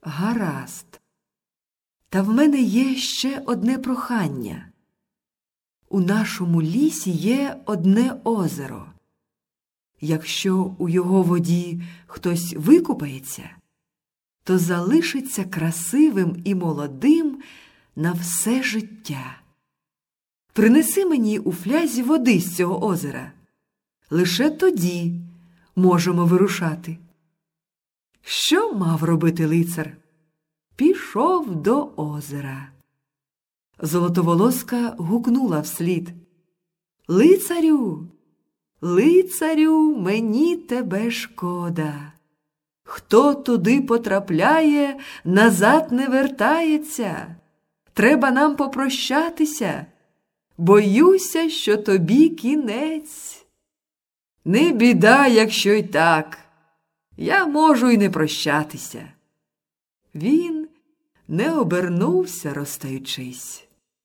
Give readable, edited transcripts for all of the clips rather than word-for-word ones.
Гаразд. Та в мене є ще одне прохання. У нашому лісі є одне озеро. Якщо у його воді хтось викупається, то залишиться красивим і молодим на все життя. Принеси мені у флязі води з цього озера. Лише тоді можемо вирушати. Що мав робити лицар? Пішов до озера. Золотоволоска гукнула вслід: «Лицарю! Лицарю, мені тебе шкода. Хто туди потрапляє, назад не вертається. Треба нам попрощатися. Боюся, що тобі кінець». «Не біда, якщо й так. Я можу й не прощатися». Він не обернувся, розстаючись.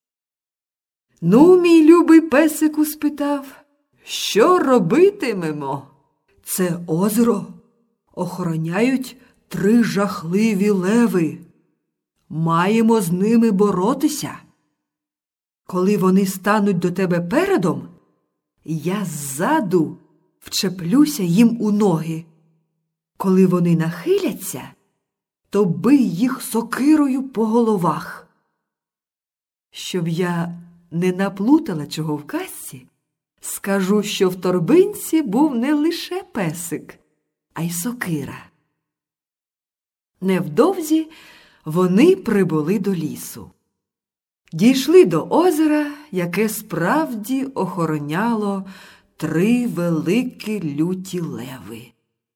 «Ну, мій любий песику», – спитав, – «що робитимемо?» «Це озеро охороняють 3 жахливі леви. Маємо з ними боротися. Коли вони стануть до тебе передом, я ззаду вчеплюся їм у ноги. Коли вони нахиляться, то бий їх сокирою по головах». Щоб я не наплутала чого в казці, скажу, що в торбинці був не лише песик, а й сокира. Невдовзі вони прибули до лісу. Дійшли до озера, яке справді охороняло 3 великі люті леви.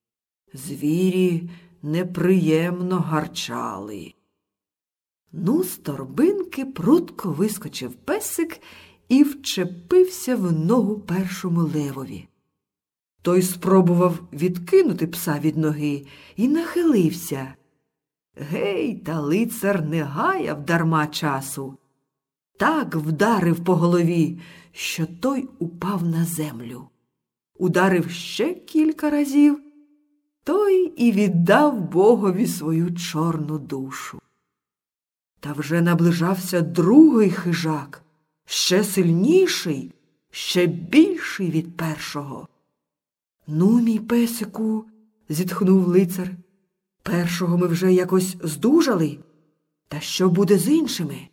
Звірі неприємно гарчали. Ну, з торбинки прудко вискочив песик і вчепився в ногу першому левові. Той спробував відкинути пса від ноги і нахилився. Гей, та лицар не гаяв дарма часу. Так вдарив по голові, що той упав на землю. Ударив ще кілька разів, той і віддав Богові свою чорну душу. Та вже наближався другий хижак, ще сильніший, ще більший від першого. «Ну, мій песику», – зітхнув лицар, – «першого ми вже якось здужали. Та що буде з іншими?»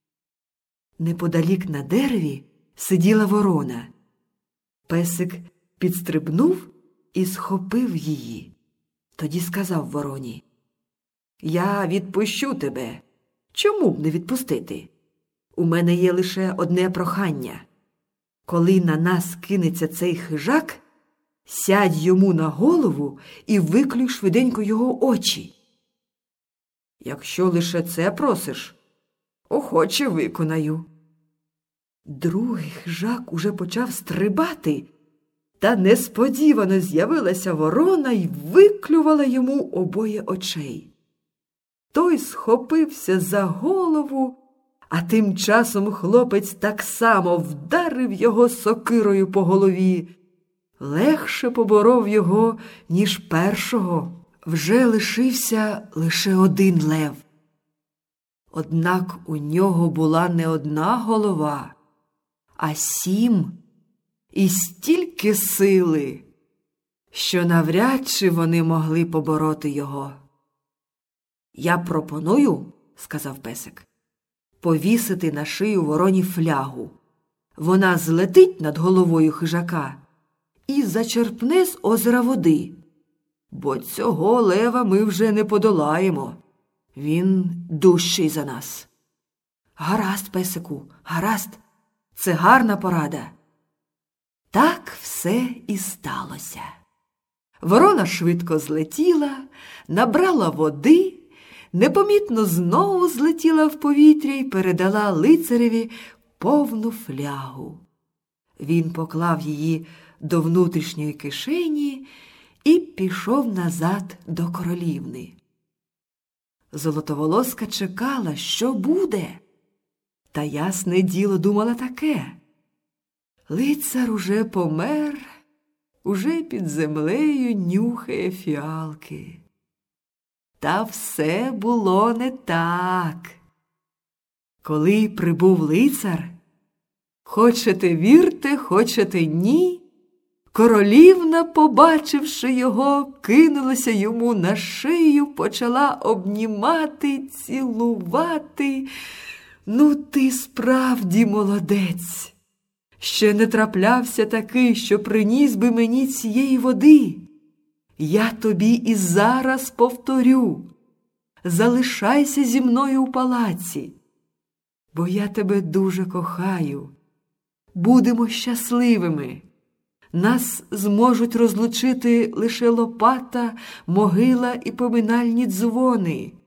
Неподалік на дереві сиділа ворона. Песик підстрибнув і схопив її. Тоді сказав вороні: «Я відпущу тебе. Чому б не відпустити? У мене є лише одне прохання. Коли на нас кинеться цей хижак, сядь йому на голову і виклюй швиденько його очі». «Якщо лише це просиш, охоче виконаю». Другий хижак уже почав стрибати, та несподівано з'явилася ворона й виклювала йому обоє очей. Той схопився за голову, а тим часом хлопець так само вдарив його сокирою по голові. Легше поборов його, ніж першого. Вже лишився лише один лев. Однак у нього була не одна голова, а 7, і стільки сили, що навряд чи вони могли побороти його. «Я пропоную, – сказав песик, – повісити на шию вороні флягу. Вона злетить над головою хижака і зачерпне з озера води. Бо цього лева ми вже не подолаємо. Він дужчий за нас». «Гаразд, песику, гаразд. Це гарна порада». Так все і сталося. Ворона швидко злетіла, набрала води, непомітно знову злетіла в повітря і передала лицареві повну флягу. Він поклав її до внутрішньої кишені і пішов назад до королівни. Золотоволоска чекала, що буде. Та ясне діло думала таке: лицар уже помер, уже під землею нюхає фіалки. Та все було не так. Коли прибув лицар, хочете вірте, хочете ні, королівна, побачивши його, кинулася йому на шию, почала обнімати, цілувати. «Ну, ти справді молодець! Ще не траплявся такий, що приніс би мені цієї води. Я тобі і зараз повторю. Залишайся зі мною у палаці, бо я тебе дуже кохаю. Будемо щасливими. Нас зможуть розлучити лише лопата, могила і поминальні дзвони.